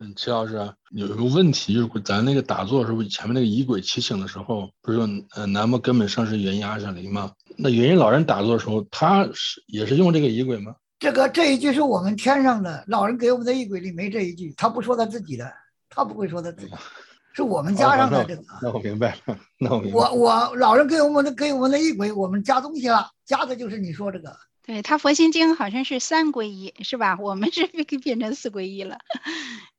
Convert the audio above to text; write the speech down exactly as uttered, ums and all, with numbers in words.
嗯，齐老师啊，有一个问题，就是咱那个打坐的时候，前面那个仪轨起请的时候，不是说呃南无根本上师圆压上灵吗？那元音老人打坐的时候，他是也是用这个仪轨吗？ 这个这一句是我们天上的老人给我们的仪轨里没这一句，他不说他自己的，他不会说他自己，是我们好好， 加上那我的这个啊。 那我明白了，那我明白我了。 我老人给我们的给我们的仪轨，我们加东西了，加的就是你说这个。 对，他佛心经好像是三皈依，是吧？我们是变成四皈依了。